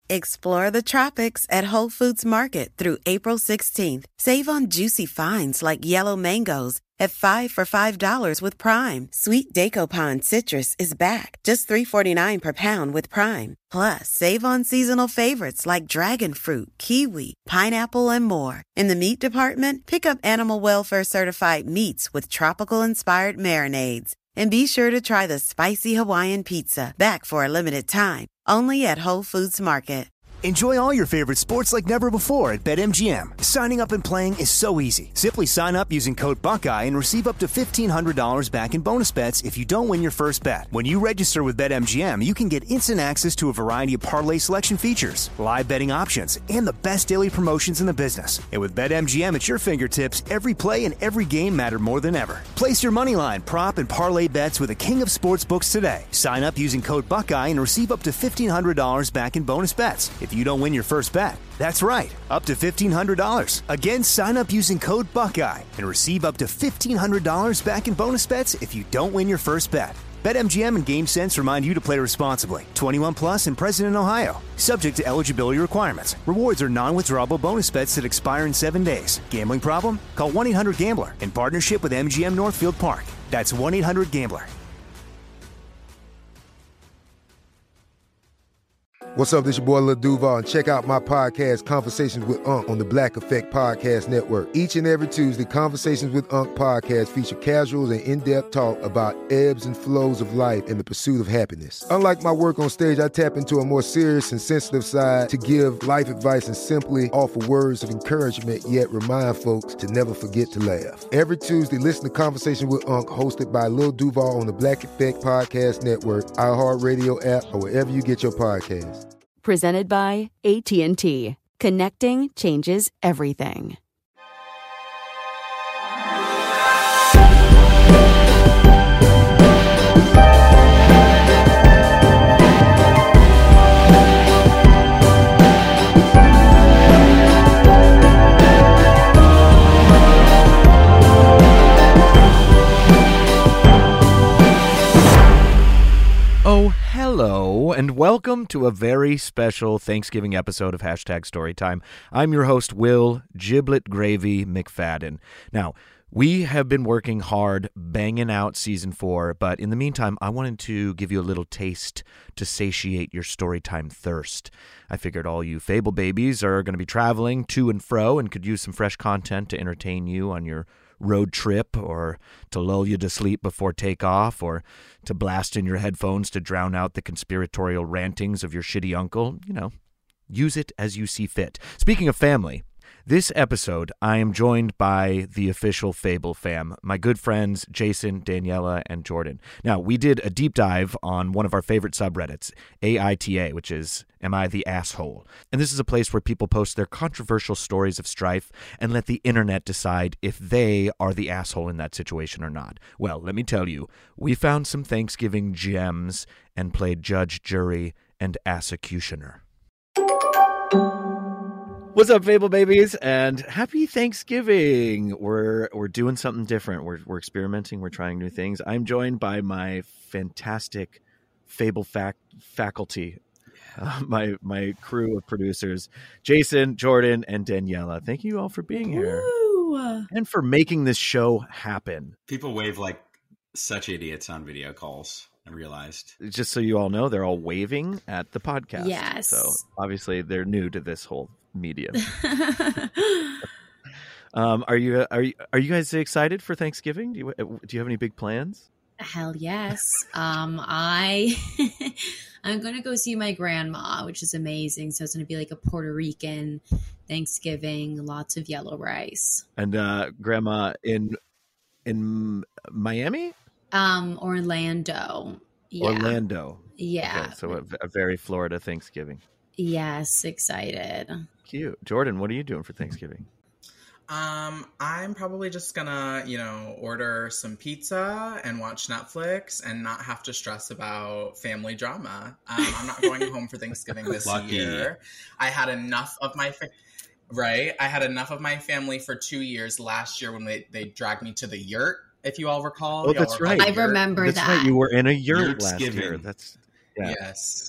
Explore the tropics at Whole Foods Market through April 16th. Save on juicy finds like yellow mangoes at 5 for $5 with Prime. Sweet Daco citrus is back, just $3.49 per pound with Prime. Plus, save on seasonal favorites like dragon fruit, kiwi, pineapple, and more. In the meat department, pick up Animal Welfare certified meats with tropical-inspired marinades. And be sure to try the spicy Hawaiian pizza, back for a limited time, only at Whole Foods Market. Enjoy all your favorite sports like never before at BetMGM. Signing up and playing is so easy. Simply sign up using code Buckeye and receive up to $1,500 back in bonus bets if you don't win your first bet. When you register with BetMGM, you can get instant access to a variety of parlay selection features, live betting options, and the best daily promotions in the business. And with BetMGM at your fingertips, every play and every game matter more than ever. Place your moneyline, prop, and parlay bets with the king of sportsbooks today. Sign up using code Buckeye and receive up to $1,500 back in bonus bets if you don't win your first bet. That's right, up to $1,500. Again, sign up using code Buckeye and receive up to $1,500 back in bonus bets if you don't win your first bet. BetMGM and GameSense remind you to play responsibly. 21 plus and present in Ohio. Subject to eligibility requirements. Rewards are non-withdrawable bonus bets that expire in 7 days. Gambling problem? Call 1-800-GAMBLER in partnership with MGM Northfield Park. That's 1-800-GAMBLER. What's up, this your boy Lil Duval, and check out my podcast, Conversations with Unc, on the Black Effect Podcast Network. Each and every Tuesday, Conversations with Unc podcast feature casuals and in-depth talk about ebbs and flows of life and the pursuit of happiness. Unlike my work on stage, I tap into a more serious and sensitive side to give life advice and simply offer words of encouragement, yet remind folks to never forget to laugh. Every Tuesday, listen to Conversation with Unc, hosted by Lil Duval on the Black Effect Podcast Network, iHeartRadio app, or wherever you get your podcasts. Presented by AT&T. Connecting changes everything. Oh, hello, and welcome to a very special Thanksgiving episode of Hashtag Storytime. I'm your host, Will Giblet Gravy McFadden. Now, we have been working hard, banging out Season 4, but in the meantime, I wanted to give you a little taste to satiate your Storytime thirst. I figured all you Fable babies are going to be traveling to and fro and could use some fresh content to entertain you on your road trip, or to lull you to sleep before takeoff, or to blast in your headphones to drown out the conspiratorial rantings of your shitty uncle. You know, use it as you see fit. Speaking of family, this episode, I am joined by the official Fable fam, my good friends Jason, Daniela, and Jordan. Now, we did a deep dive on one of our favorite subreddits, AITA, which is Am I the Asshole? And this is a place where people post their controversial stories of strife and let the internet decide if they are the asshole in that situation or not. Well, let me tell you, we found some Thanksgiving gems and played judge, jury, and assecutioner. What's up, Fable babies, and happy Thanksgiving. We're doing something different. We're experimenting. We're trying new things. I'm joined by my fantastic Fable faculty, my crew of producers, Jason, Jordan, and Daniela. Thank you all for being here. Woo! And for making this show happen. People wave like such idiots on video calls. I realized. Just so you all know, they're all waving at the podcast. Yes. So obviously they're new to this whole medium. Are you guys excited for Thanksgiving? Do you have any big plans? Hell yes. I'm gonna go see my grandma, which is amazing. So it's gonna be like a Puerto Rican Thanksgiving, lots of yellow rice. And grandma in Miami? Orlando. Yeah. Orlando. Yeah. Okay, so a very Florida Thanksgiving. Yes, excited. Cute. Jordan, what are you doing for Thanksgiving? I'm probably just gonna, order some pizza and watch Netflix and not have to stress about family drama. I'm not going home for Thanksgiving this year. I had enough of my I had enough of my family for 2 years last year when they dragged me to the yurt, if you all recall. Oh, that's right. I remember that. That's right. You were in a yurt last year. That's Yes.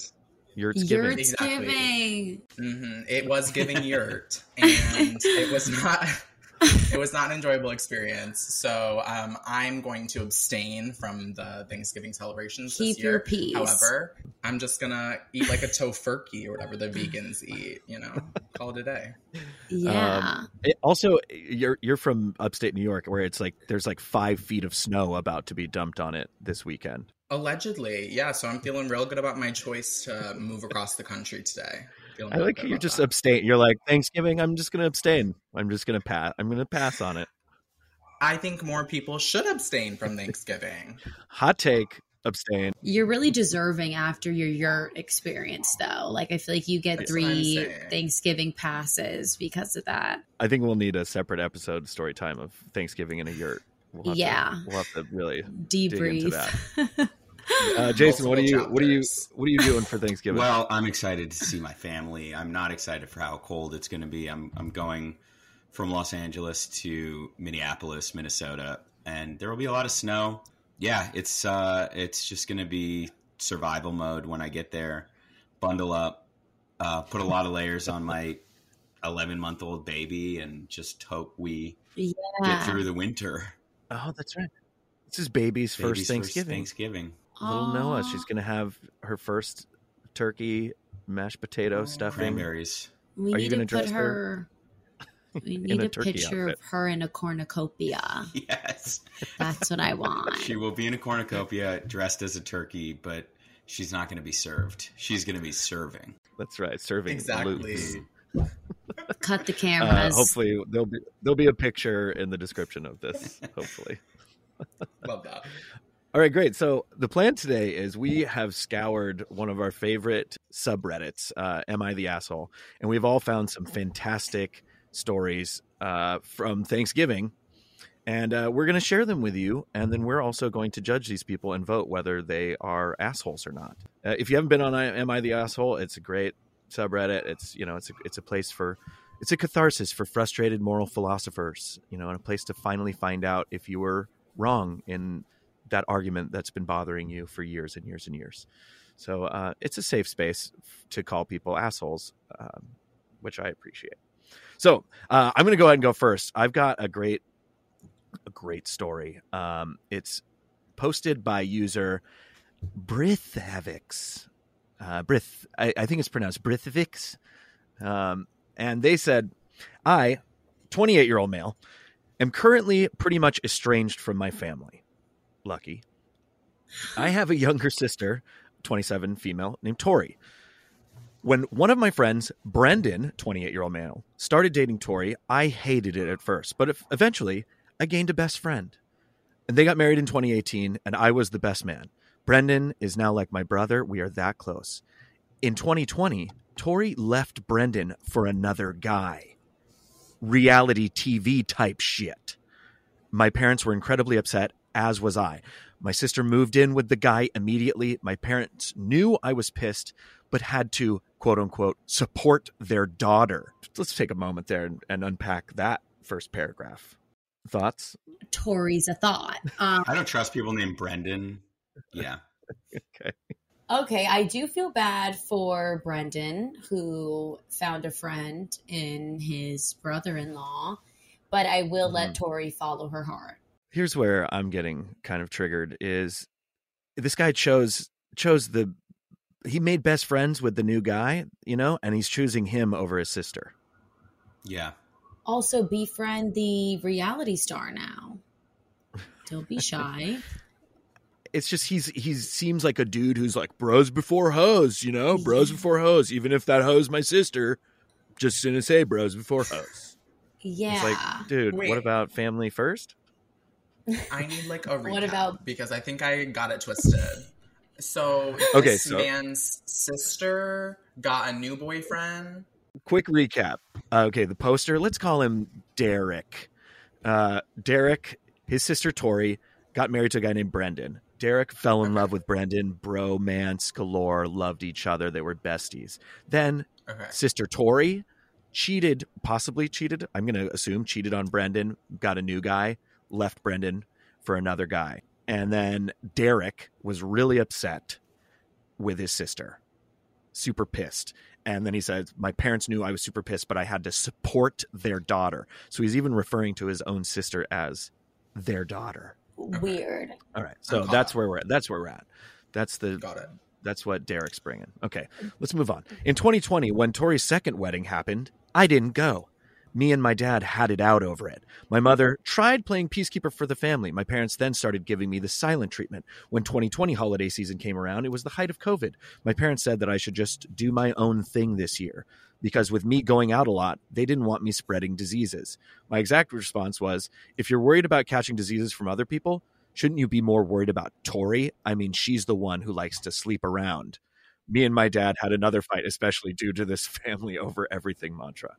Yurt's giving. Yurtsgiving. Mm-hmm. It was giving yurt, and it was not. It was not an enjoyable experience. So I'm going to abstain from the Thanksgiving celebrations Keep this year. your peace. However, I'm just gonna eat like a tofurkey or whatever the vegans eat. Call it a day. Yeah. Also, you're from upstate New York, where it's like there's like 5 feet of snow about to be dumped on it this weekend. Allegedly, yeah. So I'm feeling real good about my choice to move across the country today. I like you just abstain. You're like, Thanksgiving, I'm just going to abstain. I'm just going to pass. I'm going to pass on it. I think more people should abstain from Thanksgiving. Hot take, abstain. You're really deserving after your yurt experience, though. Like, I feel like you get 3 Thanksgiving passes because of that. I think we'll need a separate episode story time of Thanksgiving in a yurt. We'll have to really debrief dig into that. Jason, what are you doing for Thanksgiving? Well, I'm excited to see my family. I'm not excited for how cold it's going to be. I'm going from Los Angeles to Minneapolis, Minnesota, and there will be a lot of snow. Yeah, it's just going to be survival mode when I get there. Bundle up, put a lot of layers on my 11-month-old baby, and just hope we get through the winter. Oh, that's right. This is baby's first Thanksgiving. Little Noah, she's going to have her first turkey, mashed potato stuffing. Cranberries. We need to put her. We need a picture of her in a cornucopia. Yes. That's what I want. She will be in a cornucopia dressed as a turkey, but she's not going to be served. She's going to be serving. That's right. Serving. Exactly. Cut the cameras. Hopefully there'll be a picture in the description of this. Hopefully. Love that. All right, great. So the plan today is we have scoured one of our favorite subreddits, Am I the Asshole? And we've all found some fantastic stories from Thanksgiving. And we're going to share them with you. And then we're also going to judge these people and vote whether they are assholes or not. If you haven't been on Am I the Asshole? It's a great subreddit. It's a place it's a catharsis for frustrated moral philosophers, and a place to finally find out if you were wrong in that argument that's been bothering you for years and years and years. So it's a safe space to call people assholes, which I appreciate. So I'm going to go ahead and go first. I've got a great story. It's posted by user Brithavix. I think it's pronounced Brithavix. And they said, I, 28-year-old male, am currently pretty much estranged from my family. Lucky. I have a younger sister, 27 female, named Tori. When one of my friends, Brendan, 28-year-old male, started dating Tori, I hated it at first, but eventually I gained a best friend. And they got married in 2018, and I was the best man. Brendan is now like my brother. We are that close. In 2020, Tori left Brendan for another guy. Reality TV type shit. My parents were incredibly upset, as was I. My sister moved in with the guy immediately. My parents knew I was pissed, but had to, quote unquote, support their daughter. Let's take a moment there and unpack that first paragraph. Thoughts? Tori's a thought. I don't trust people named Brendan. Yeah. Okay, I do feel bad for Brendan, who found a friend in his brother-in-law, but I will let Tori follow her heart. Here's where I'm getting kind of triggered is this guy he made best friends with the new guy, and he's choosing him over his sister. Yeah. Also befriend the reality star now. Don't be shy. It's just he seems like a dude who's like bros before hoes, bros before hoes. Even if that hoe's my sister, just gonna say bros before hoes. Yeah. It's like, dude, What about family first? I need like a recap What about... because I think I got it twisted. So this man's sister got a new boyfriend. Quick recap. Okay, the poster, let's call him Derek. Derek, his sister Tori, got married to a guy named Brendan. Derek fell in love with Brendan, bromance galore, loved each other. They were besties. Then sister Tori possibly cheated. I'm going to assume cheated on Brendan, got a new guy, left Brendan for another guy. And then Derek was really upset with his sister. super pissed. And then he says, my parents knew I was super pissed, but I had to support their daughter. So he's even referring to his own sister as their daughter. Weird. All right. So that's where we're at. That's where we're at. Got it. That's what Derek's bringing. Okay, let's move on. In 2020, when Tori's second wedding happened, I didn't go. Me and my dad had it out over it. My mother tried playing peacekeeper for the family. My parents then started giving me the silent treatment. When 2020 holiday season came around, it was the height of COVID. My parents said that I should just do my own thing this year, because with me going out a lot, they didn't want me spreading diseases. My exact response was, if you're worried about catching diseases from other people, shouldn't you be more worried about Tori? I mean, she's the one who likes to sleep around. Me and my dad had another fight, especially due to this family over everything mantra.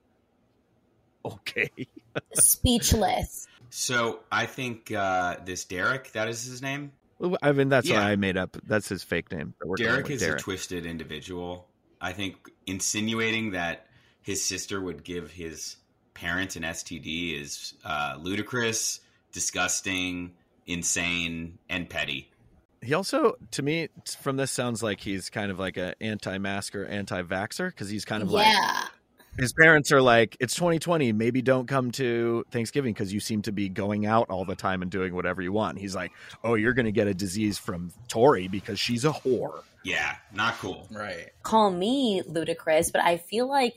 Okay. Speechless. So I think this Derek, that is his name? I mean, that's what I made up. That's his fake name. Derek is a twisted individual. I think insinuating that his sister would give his parents an STD is ludicrous, disgusting, insane, and petty. He also, to me, from this, sounds like he's kind of like an anti-masker, anti-vaxxer, because he's kind of like, his parents are like, it's 2020, maybe don't come to Thanksgiving because you seem to be going out all the time and doing whatever you want. He's like, oh, you're going to get a disease from Tori because she's a whore. Yeah, not cool. Right. Call me ludicrous, but I feel like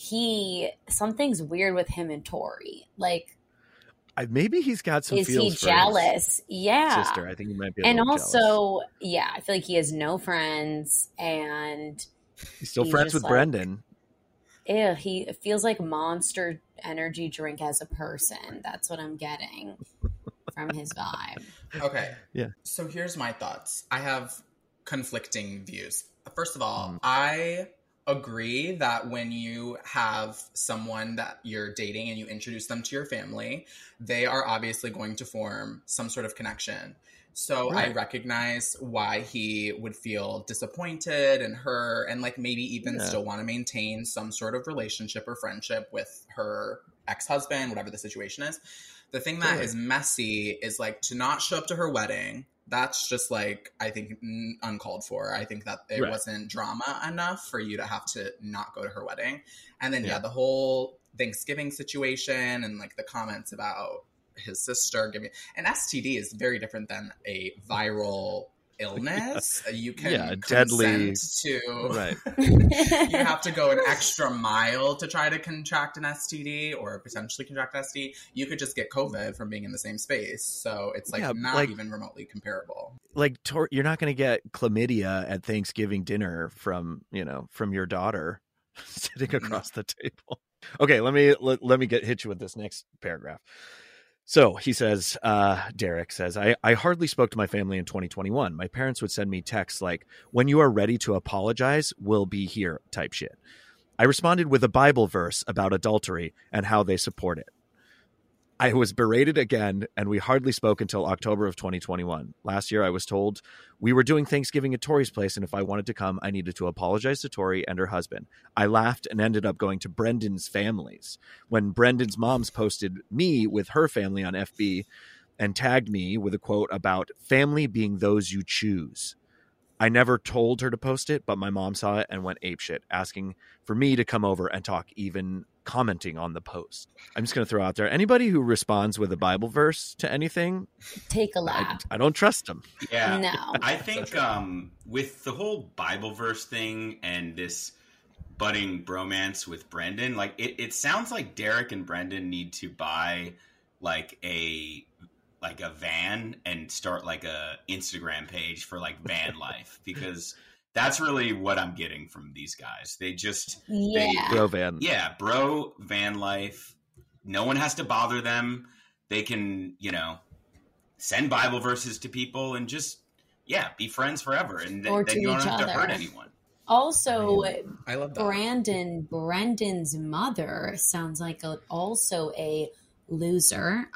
something's weird with him and Tori. Like, maybe he's got some is feels he for jealous? Yeah. Sister. I think he might be and also, jealous. Yeah, I feel like he has no friends, and he's still friends with Brendan. Ew, he feels like Monster Energy drink as a person. That's what I'm getting from his vibe. Okay. Yeah. So here's my thoughts. I have conflicting views. First of all, I agree that when you have someone that you're dating and you introduce them to your family, they are obviously going to form some sort of connection. So I recognize why he would feel disappointed and hurt and like maybe even still want to maintain some sort of relationship or friendship with her ex-husband, whatever the situation is. The thing that is messy is like to not show up to her wedding. That's just like, I think, uncalled for. I think that it wasn't drama enough for you to have to not go to her wedding. And then, the whole Thanksgiving situation and like the comments about his sister giving an STD is very different than a viral illness. You can deadly to right. You have to go an extra mile to try to contract an STD or potentially contract an STD. You could just get COVID from being in the same space. So it's like not even remotely comparable. Like you're not going to get chlamydia at Thanksgiving dinner from your daughter sitting across the table. Okay, let me hit you with this next paragraph. So he says, Derek says, I hardly spoke to my family in 2021. My parents would send me texts like, when you are ready to apologize, we'll be here type shit. I responded with a Bible verse about adultery and how they support it. I was berated again, and we hardly spoke until October of 2021. Last year, I was told we were doing Thanksgiving at Tori's place, and if I wanted to come, I needed to apologize to Tori and her husband. I laughed and ended up going to Brendan's families. When Brendan's moms posted me with her family on FB and tagged me with a quote about family being those you choose. I never told her to post it, but my mom saw it and went apeshit, asking for me to come over and talk, even commenting on the post. I'm just going to throw out there, anybody who responds with a Bible verse to anything, take a laugh. I don't trust them. Yeah. No. I think with the whole Bible verse thing and this budding bromance with Brendan, like it sounds like Derek and Brendan need to buy like a van and start like a Instagram page for like van life, because that's really what I'm getting from these guys. They just bro van. Yeah, bro van life. No one has to bother them. They can, send Bible verses to people and just be friends forever, and then you don't have to hurt anyone. Also, I love that. Brendan's mother sounds like also a loser.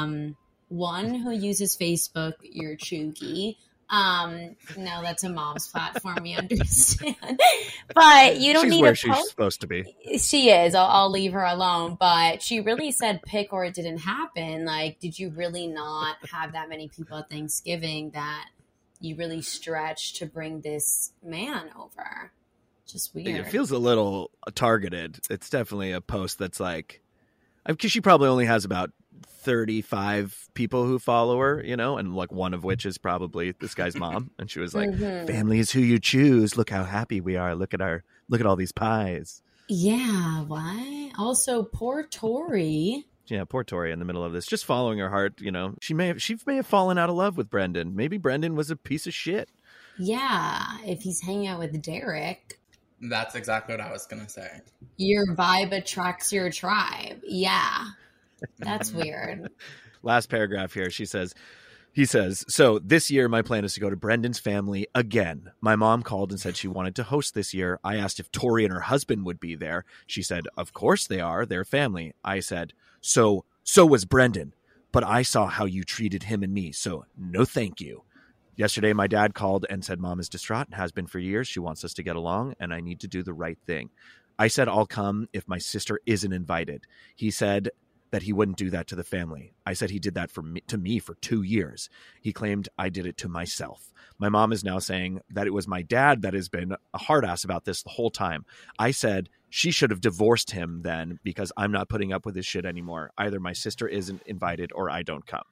One who uses Facebook, you're chooky. No, that's a mom's platform, you understand. But you don't she's need where a she's supposed to be. She is. I'll leave her alone. But she really said pick or it didn't happen. Like, did you really not have that many people at Thanksgiving that you really stretched to bring this man over? Just weird. It feels a little targeted. It's definitely a post that's like, because she probably only has about 35 people who follow her, and like one of which is probably this guy's mom. And she was like, family is who you choose. Look how happy we are. Look at all these pies. Yeah, why? Also, poor Tori. Yeah, poor Tori in the middle of this, just following her heart. She may have fallen out of love with Brendan. Maybe Brendan was a piece of shit. Yeah, if he's hanging out with Derek. That's exactly what I was going to say. Your vibe attracts your tribe. Yeah, that's weird. Last paragraph here. He says, so this year my plan is to go to Brendan's family again. My mom called and said she wanted to host this year. I asked if Tori and her husband would be there. She said, of course they are. They're family. I said, so was Brendan. But I saw how you treated him and me. So no, thank you. Yesterday, my dad called and said mom is distraught and has been for years. She wants us to get along and I need to do the right thing. I said, I'll come if my sister isn't invited. He said that he wouldn't do that to the family. I said he did that to me for 2 years. He claimed I did it to myself. My mom is now saying that it was my dad that has been a hard ass about this the whole time. I said she should have divorced him then because I'm not putting up with his shit anymore. Either my sister isn't invited or I don't come.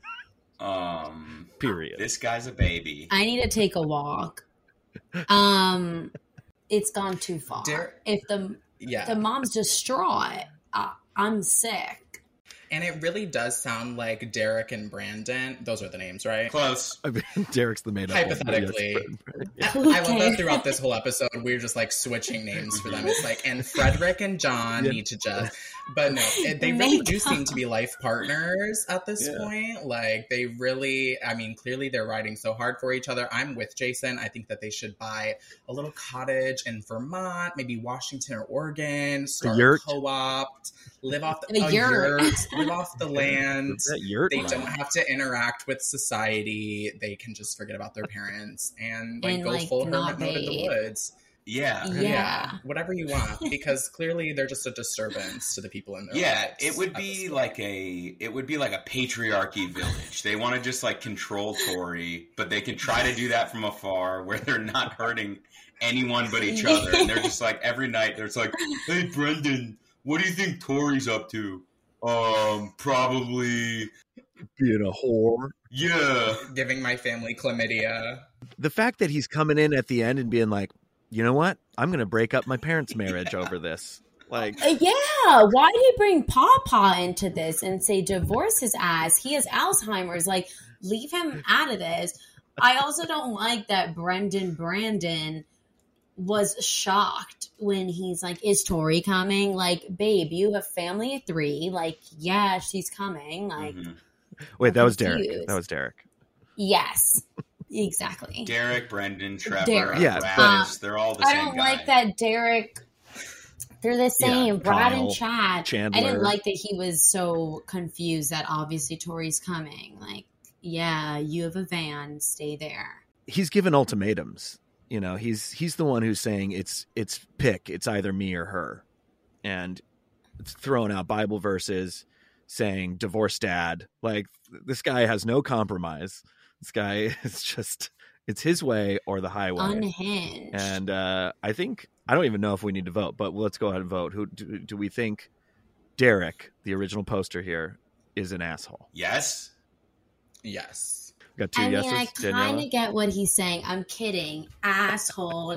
Period. This guy's a baby. I need to take a walk. It's gone too far. If the mom's distraught, I'm sick. And it really does sound like Derek and Brandon. Those are the names, right? Close. I mean, Derek's the made-up hypothetically. Yes. I love that throughout this whole episode, we're just like switching names for them. It's like, and Frederick and John need to just, but no, they really do seem to be life partners at this point. Like they really, I mean, clearly they're riding so hard for each other. I'm with Jason. I think that they should buy a little cottage in Vermont, maybe Washington or Oregon, start a co-op, live off the yurt. Live off the land. They don't have to interact with society. They can just forget about their parents and go full hermit mode in the woods. Yeah. Whatever you want, because clearly they're just a disturbance to the people in their lives. Yeah, it would be like a patriarchy village. They want to just like control Tori, but they can try to do that from afar where they're not hurting anyone but each other. And they're just like every night they're just like, hey Brendan, what do you think Tori's up to? Probably being a whore. Yeah. Giving my family chlamydia. The fact that he's coming in at the end and being like, you know what? I'm going to break up my parents' marriage over this. Like, yeah. Why did he bring Papa into this and say divorce his ass? He has Alzheimer's. Like, leave him out of this. I also don't like that Brandon was shocked when he's like, is Tori coming? Like, babe, you have family of 3. Like, yeah, she's coming. Like, wait, that was Derek. That was Derek. Yes, exactly. Derek, Brendan, Trevor, Derek. Travis, they're all the same I don't guy. like that Derek. They're the same. Brad Kyle, and Chad. Chandler. I didn't like that he was so confused that obviously Tori's coming. Like, yeah, you have a van, stay there. He's given ultimatums. You know, he's the one who's saying it's pick. It's either me or her. And it's throwing out Bible verses saying divorce dad. Like, this guy has no compromise. This guy is just, it's his way or the highway. Unhinged. And I think, I don't even know if we need to vote, but let's go ahead and vote. Who do we think Derek, the original poster here, is an asshole? Yes. Yes. Got 2 yeses. I kind of get what he's saying. I'm kidding. Asshole.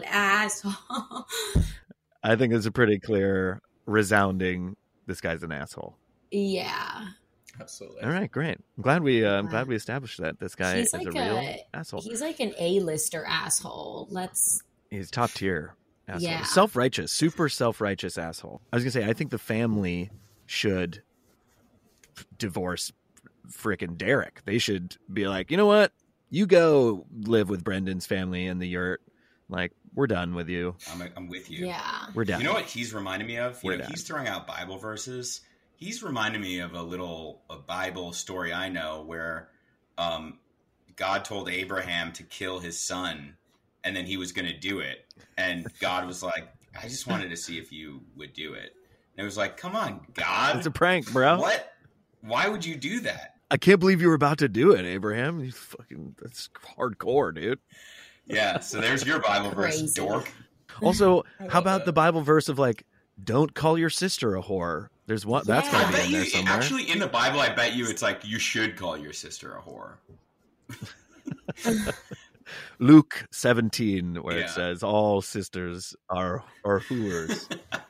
I think it's a pretty clear, resounding, this guy's an asshole. Yeah. Absolutely. All right, great. I'm glad we established that this guy is like a real asshole. He's like an A-lister asshole. He's top tier asshole. Yeah. Self-righteous, super self-righteous asshole. I was going to say, I think the family should divorce frickin' Derek. They should be like, you know what? You go live with Brendan's family in the yurt. Like, we're done with you. I'm with you. Yeah. We're done. You know what he's reminding me of? We're done. He's throwing out Bible verses. He's reminding me of a Bible story I know where God told Abraham to kill his son, and then he was going to do it. And God was like, I just wanted to see if you would do it. And it was like, come on, God. It's a prank, bro. What? Why would you do that? I can't believe you were about to do it, Abraham. That's hardcore, dude. Yeah, so there's your Bible verse, dork. Also, how about the Bible verse of like, don't call your sister a whore? There's one that's gotta be in there somewhere. Actually, in the Bible, I bet you it's like you should call your sister a whore. Luke 17, where it says all sisters are whores.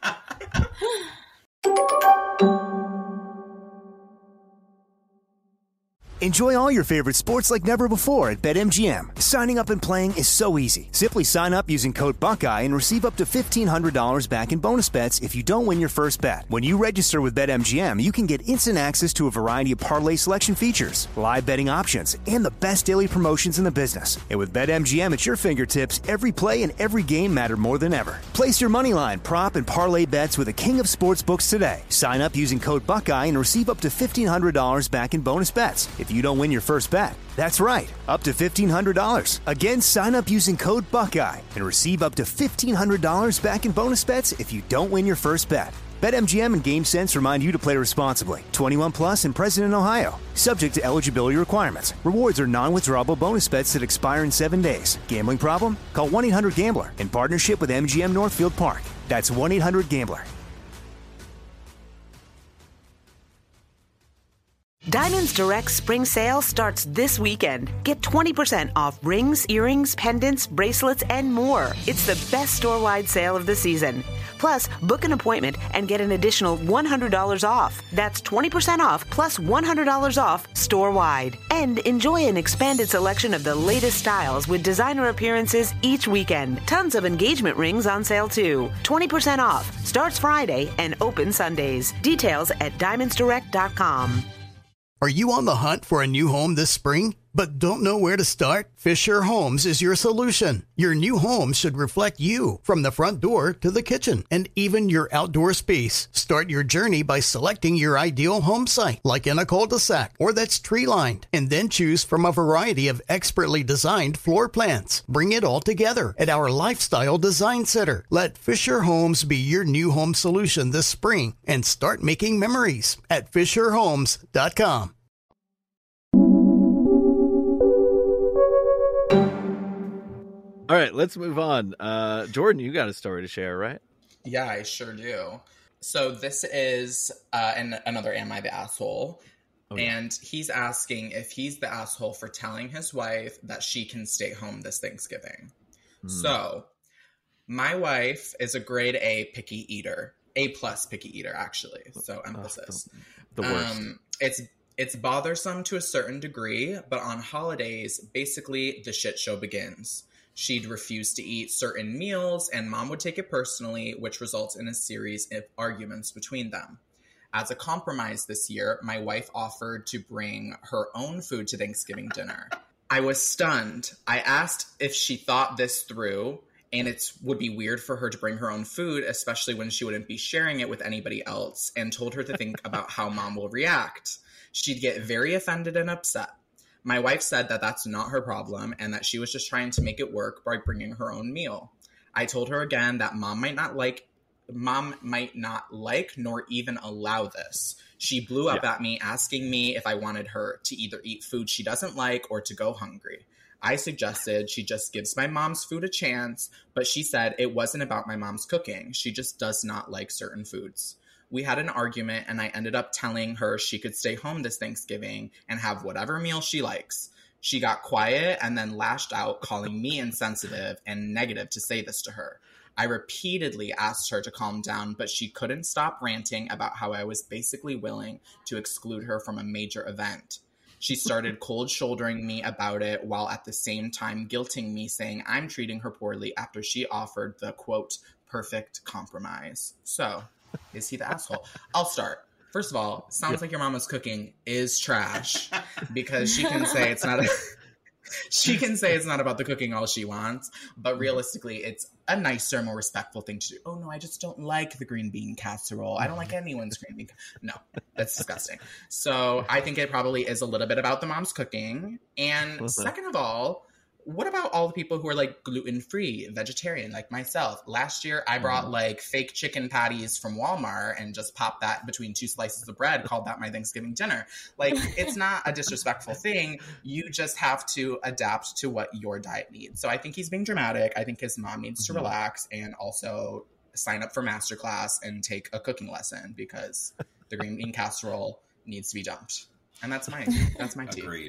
Enjoy all your favorite sports like never before at BetMGM. Signing up and playing is so easy. Simply sign up using code Buckeye and receive up to $1,500 back in bonus bets if you don't win your first bet. When you register with BetMGM, you can get instant access to a variety of parlay selection features, live betting options, and the best daily promotions in the business. And with BetMGM at your fingertips, every play and every game matter more than ever. Place your moneyline, prop, and parlay bets with the king of sportsbooks today. Sign up using code Buckeye and receive up to $1,500 back in bonus bets if you don't win your first bet. That's right, up to $1,500. Again, sign up using code Buckeye and receive up to $1,500 back in bonus bets if you don't win your first bet. BetMGM and GameSense remind you to play responsibly. 21 plus and present in Ohio. Subject to eligibility requirements. Rewards are non-withdrawable bonus bets that expire in 7 days. Gambling problem? Call 1-800-GAMBLER in partnership with MGM Northfield Park. That's 1-800-GAMBLER. Diamonds Direct Spring Sale starts this weekend. Get 20% off rings, earrings, pendants, bracelets, and more. It's the best store-wide sale of the season. Plus, book an appointment and get an additional $100 off. That's 20% off plus $100 off store-wide. And enjoy an expanded selection of the latest styles with designer appearances each weekend. Tons of engagement rings on sale too. 20% off. Starts Friday and open Sundays. Details at diamondsdirect.com. Are you on the hunt for a new home this spring, but don't know where to start? Fisher Homes is your solution. Your new home should reflect you, from the front door to the kitchen, and even your outdoor space. Start your journey by selecting your ideal home site, like in a cul-de-sac or that's tree-lined, and then choose from a variety of expertly designed floor plans. Bring it all together at our Lifestyle Design Center. Let Fisher Homes be your new home solution this spring and start making memories at FisherHomes.com. All right, let's move on. Jordan, you got a story to share, right? Yeah, I sure do. So this is another Am I the Asshole? Oh, yeah. And he's asking if he's the asshole for telling his wife that she can stay home this Thanksgiving. So my wife is a grade A picky eater. A+ picky eater, actually. So emphasis. The worst. It's bothersome to a certain degree, but on holidays, basically the shit show begins. She'd refuse to eat certain meals, and Mom would take it personally, which results in a series of arguments between them. As a compromise this year, my wife offered to bring her own food to Thanksgiving dinner. I was stunned. I asked if she thought this through, and it would be weird for her to bring her own food, especially when she wouldn't be sharing it with anybody else, and told her to think about how Mom will react. She'd get very offended and upset. My wife said that that's not her problem and that she was just trying to make it work by bringing her own meal. I told her again that Mom might not like nor even allow this. She blew up at me, asking me if I wanted her to either eat food she doesn't like or to go hungry. I suggested she just gives my mom's food a chance, but she said it wasn't about my mom's cooking. She just does not like certain foods. We had an argument, and I ended up telling her she could stay home this Thanksgiving and have whatever meal she likes. She got quiet and then lashed out, calling me insensitive and negative to say this to her. I repeatedly asked her to calm down, but she couldn't stop ranting about how I was basically willing to exclude her from a major event. She started cold shouldering me about it while at the same time guilting me, saying I'm treating her poorly after she offered the, quote, perfect compromise. So, is he the asshole? I'll start. First of all, sounds like your mama's cooking is trash, because she can say it's not about the cooking all she wants, but realistically, it's a nicer, more respectful thing to do. Oh no, I just don't like the green bean casserole. I don't like anyone's green bean. No, that's disgusting. So I think it probably is a little bit about the mom's cooking. And second of all, what about all the people who are like gluten-free, vegetarian, like myself? Last year, I brought like fake chicken patties from Walmart and just popped that between 2 slices of bread, called that my Thanksgiving dinner. Like, it's not a disrespectful thing. You just have to adapt to what your diet needs. So I think he's being dramatic. I think his mom needs to relax and also sign up for masterclass and take a cooking lesson, because the green bean casserole needs to be dumped. And that's my tea. Agreed.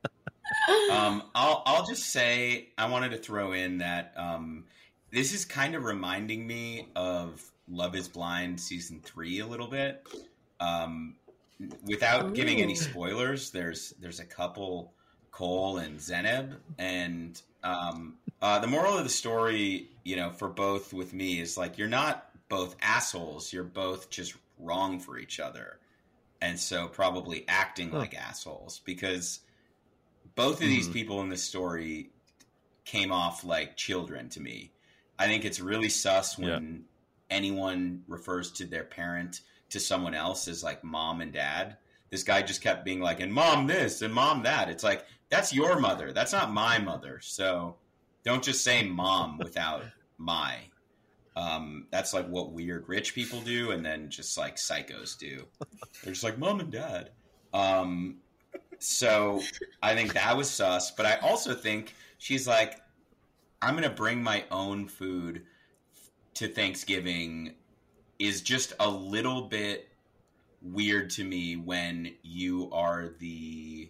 I'll just say, I wanted to throw in that this is kind of reminding me of Love is Blind season 3 a little bit. Without giving any spoilers, there's a couple, Cole and Zeneb, and the moral of the story, you know, for both with me is like, you're not both assholes, you're both just wrong for each other, and so probably acting like assholes, because both of these people in this story came off like children to me. I think it's really sus when anyone refers to their parent to someone else as like mom and dad. This guy just kept being like, and mom this and mom that. It's like, that's your mother. That's not my mother. So don't just say mom without my. That's like what weird rich people do, and then just like psychos do. They're just like, mom and dad. So I think that was sus, but I also think she's like, I'm going to bring my own food to Thanksgiving is just a little bit weird to me when you are the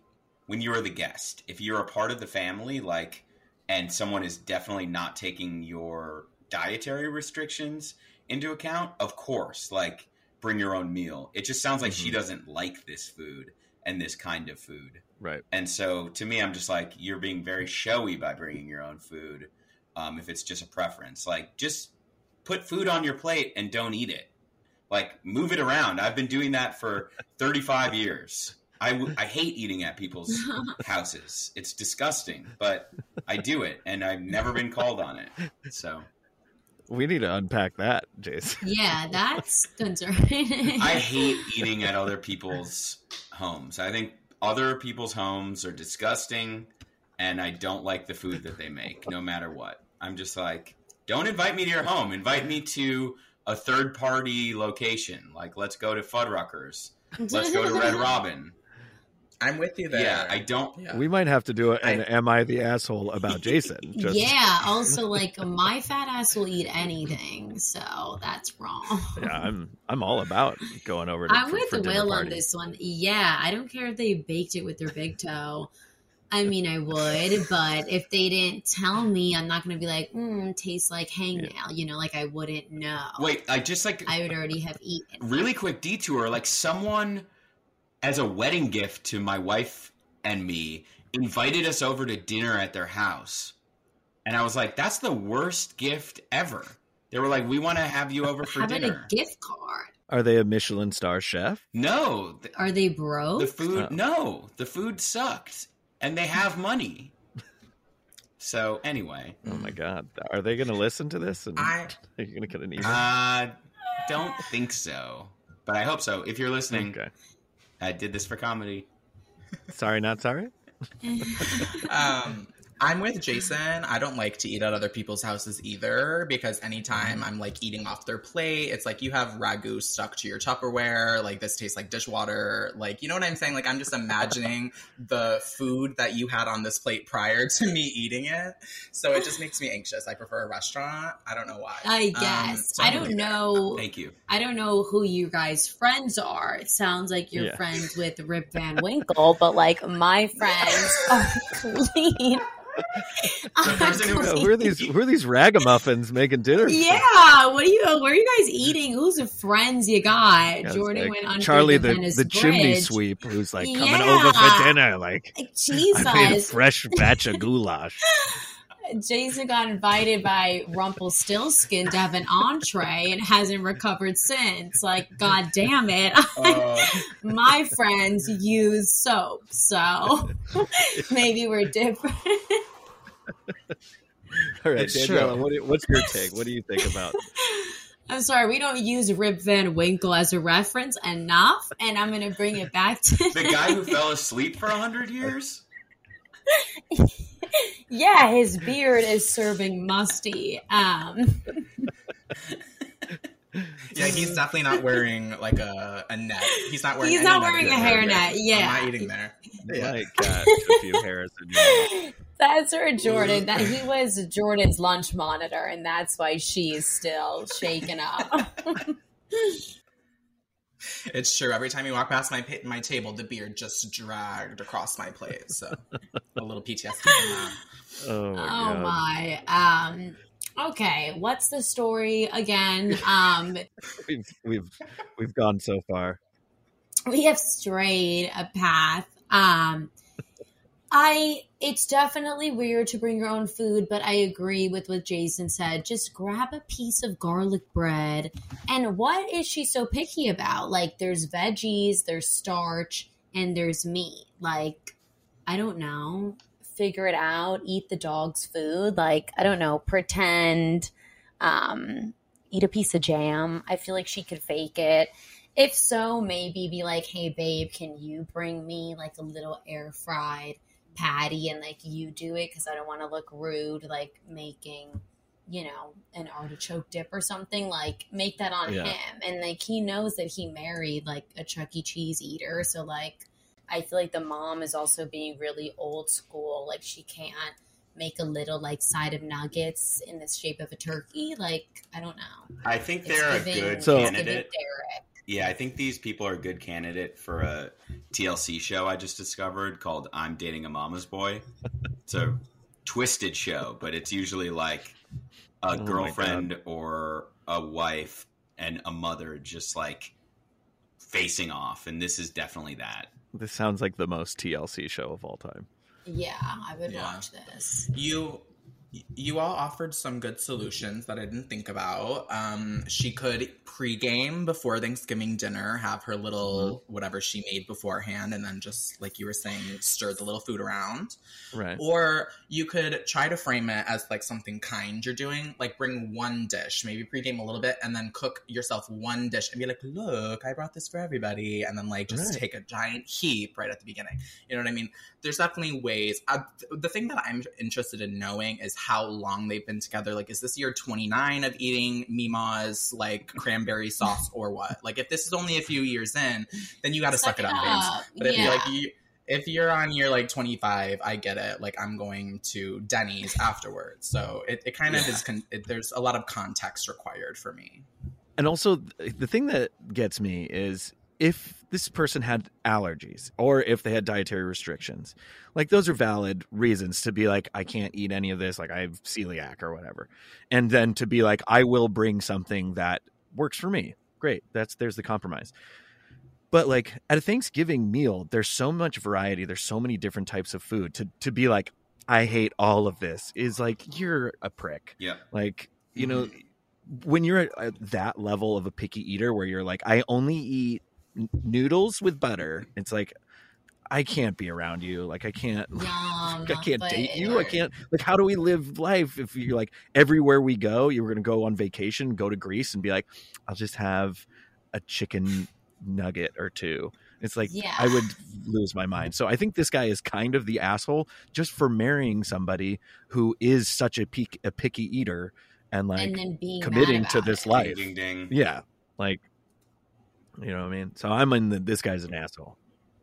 guest. If you're a part of the family, like, and someone is definitely not taking your dietary restrictions into account, of course, like, bring your own meal. It just sounds like she doesn't like this food and this kind of food. Right. And so to me, I'm just like, you're being very showy by bringing your own food. If it's just a preference, like, just put food on your plate and don't eat it. Like, move it around. I've been doing that for 35 years. I hate eating at people's houses. It's disgusting, but I do it, and I've never been called on it. So we need to unpack that, Jason. Yeah, that's concerning. I hate eating at other people's homes. I think other people's homes are disgusting, and I don't like the food that they make, no matter what. I'm just like, don't invite me to your home. Invite me to a third-party location. Like, let's go to Fuddruckers. Let's go to Red Robin. I'm with you there. Yeah, I don't. Yeah. We might have to do an Am I the Asshole about Jason. Just... Yeah, also, like, my fat ass will eat anything, so that's wrong. Yeah, I'm all about going over to I'm with for Will party. on this one. Yeah, I don't care if they baked it with their big toe. I mean, I would, but if they didn't tell me, I'm not going to be like, tastes like hangnail. You know, like, I wouldn't know. Wait, I would already have eaten. Really quick detour, like, someone, as a wedding gift to my wife and me, invited us over to dinner at their house. And I was like, that's the worst gift ever. They were like, we want to have you over for dinner. How about a gift card? Are they a Michelin star chef? No. Are they broke? The food, no. The food sucked. And they have money. So, anyway. Oh, my God. Are they going to listen to this? And are you going to get an email? Don't think so. But I hope so. If you're listening, okay. I did this for comedy. Sorry, not sorry? I'm with Jason. I don't like to eat at other people's houses either, because anytime I'm like eating off their plate, it's like you have ragu stuck to your Tupperware. Like, this tastes like dishwater. Like, you know what I'm saying? Like, I'm just imagining the food that you had on this plate prior to me eating it. So it just makes me anxious. I prefer a restaurant. I don't know why. I guess. I don't know. Thank you. I don't know who you guys' friends are. It sounds like you're friends with Rip Van Winkle, but like, my friends are clean. Who are these ragamuffins making dinner? Yeah, where are you guys eating? Who's the friends you got? Yeah, Jordan like went under Charlie, the chimney sweep, who's like coming over for dinner. Like, Jesus, I made a fresh batch of goulash. Jason got invited by Rumpelstiltskin to have an entree and hasn't recovered since. Like, God damn it. My friends use soap, so maybe we're different. All right, Daniela, what's your take? What do you think about? I'm sorry, we don't use Rip Van Winkle as a reference enough, and I'm going to bring it back to the guy who fell asleep for 100 years? Yeah, his beard is serving musty. Yeah, he's definitely not wearing like a net. He's not wearing. He's not wearing a hairnet. Yeah, I'm not eating there. Yeah. My gosh, a few hairs in your That's for Jordan. That he was Jordan's lunch monitor, and that's why she's still shaken up. It's true. Every time you walk past my table, the beard just dragged across my plate. So a little PTSD from that. Oh my God. My. Okay, what's the story again? We've gone so far. We have strayed a path. It's definitely weird to bring your own food, but I agree with what Jason said. Just grab a piece of garlic bread. And what is she so picky about? Like, there's veggies, there's starch, and there's meat. Like, I don't know. Figure it out. Eat the dog's food. Like, I don't know. Pretend. Eat a piece of jam. I feel like she could fake it. If so, maybe be like, hey, babe, can you bring me like a little air fried patty and like you do it because I don't want to look rude, like making, an artichoke dip or something. Like, make that on him. And like, he knows that he married like a Chuck E. Cheese eater. So like, I feel like the mom is also being really old school. Like, she can't make a little like side of nuggets in the shape of a turkey. Like, I don't know. I think they're a good candidate. Yeah, I think these people are a good candidate for a TLC show I just discovered called I'm Dating a Mama's Boy. It's a twisted show, but it's usually like a girlfriend or a wife and a mother just like facing off. And this is definitely that. This sounds like the most TLC show of all time. Yeah, I would watch this. You all offered some good solutions that I didn't think about. She could pregame before Thanksgiving dinner, have her little whatever she made beforehand, and then just, like you were saying, stir the little food around. Right. Or you could try to frame it as like something kind you're doing. Like, bring one dish, maybe pregame a little bit, and then cook yourself one dish and be like, look, I brought this for everybody. And then like just take a giant heap right at the beginning. You know what I mean? There's definitely ways. The thing that I'm interested in knowing is how long they've been together. Like, is this year 29 of eating Mima's like cranberry sauce or what? Like, if this is only a few years in, then you got to suck it up, babes. But if you're on year like 25, I get it. Like, I'm going to Denny's afterwards. So it kind of is, there's a lot of context required for me. And also the thing that gets me is if this person had allergies or if they had dietary restrictions, like those are valid reasons to be like, I can't eat any of this. Like, I have celiac or whatever. And then to be like, I will bring something that works for me. Great. There's the compromise. But like at a Thanksgiving meal, there's so much variety. There's so many different types of food to be like, I hate all of this is like, you're a prick. Yeah. Like, you know, when you're at that level of a picky eater where you're like, I only eat noodles with butter, it's like, I can't be around you. Like, I can't date you. I can't, like, how do we live life if you're like, everywhere we go, you're going to go on vacation, go to Greece and be like, I'll just have a chicken nugget or two. It's like, I would lose my mind. So I think this guy is kind of the asshole just for marrying somebody who is such a picky eater and like and then committing to this life. Ding, ding. Yeah. Like, you know what I mean? So I'm in this guy's an asshole.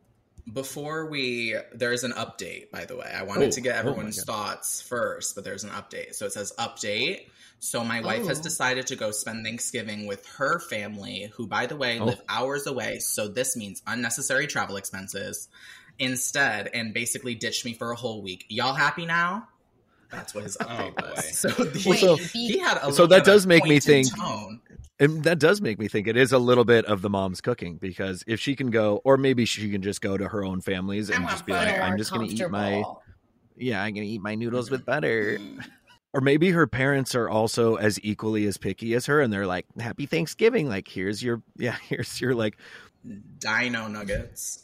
There's an update, by the way. I wanted to get everyone's thoughts first, but there's an update. So it says update. So my wife has decided to go spend Thanksgiving with her family, who, by the way, live hours away. So this means unnecessary travel expenses instead, and basically ditched me for a whole week. Y'all happy now? That's what his update was. So he had a so that does make me think. Tone. And that does make me think it is a little bit of the mom's cooking, because if she can go, or maybe she can just go to her own families and just be like, I'm just going to I'm going to eat my noodles with butter. Or maybe her parents are also as equally as picky as her. And they're like, happy Thanksgiving. Like, here's your like dino nuggets.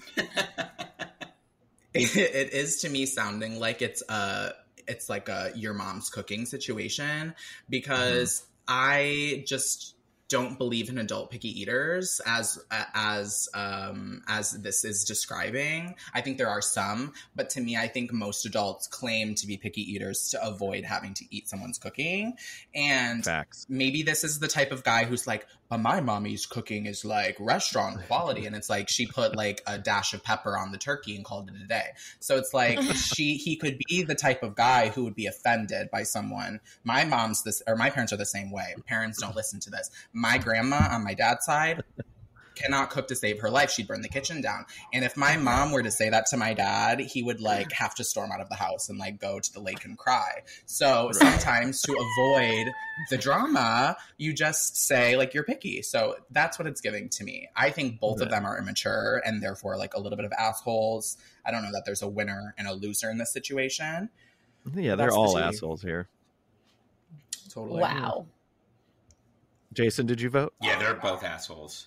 It is to me sounding like it's like a your mom's cooking situation, because I just don't believe in adult picky eaters as this is describing. I think there are some, but to me, I think most adults claim to be picky eaters to avoid having to eat someone's cooking. And Facts. Maybe this is the type of guy who's like, but my mommy's cooking is like restaurant quality. And it's like, she put like a dash of pepper on the turkey and called it a day. So it's like, he could be the type of guy who would be offended by someone. My parents are the same way. Parents don't listen to this. My grandma on my dad's side cannot cook to save her life. She'd burn the kitchen down. And if my mom were to say that to my dad, he would like have to storm out of the house and like go to the lake and cry. So sometimes to avoid the drama, you just say like you're picky. So that's what it's giving to me. I think both of them are immature and therefore like a little bit of assholes. I don't know that there's a winner and a loser in this situation. Yeah, they're all assholes here. Totally. Wow. Jason, did you vote? Yeah, they're both assholes.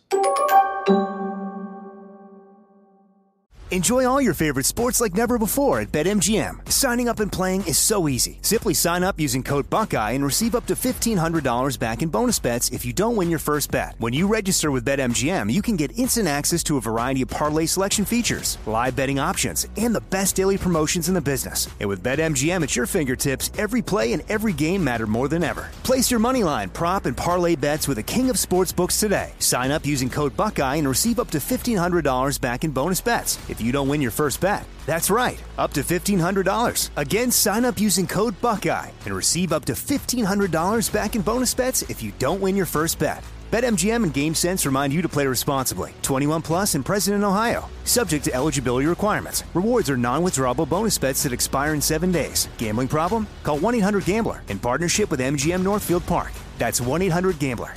Enjoy all your favorite sports like never before at BetMGM. Signing up and playing is so easy. Simply sign up using code Buckeye and receive up to $1,500 back in bonus bets if you don't win your first bet. When you register with BetMGM, you can get instant access to a variety of parlay selection features, live betting options, and the best daily promotions in the business. And with BetMGM at your fingertips, every play and every game matter more than ever. Place your moneyline, prop, and parlay bets with the king of sportsbooks today. Sign up using code Buckeye and receive up to $1,500 back in bonus bets if you don't win your first bet. That's right, up to $1,500. Again, sign up using code Buckeye and receive up to $1,500 back in bonus bets if you don't win your first bet. BetMGM and GameSense remind you to play responsibly. 21 plus and present in Ohio. Subject to eligibility requirements. Rewards are non-withdrawable bonus bets that expire in 7 days. Gambling problem? Call 1-800-GAMBLER in partnership with MGM Northfield Park. That's 1-800-GAMBLER.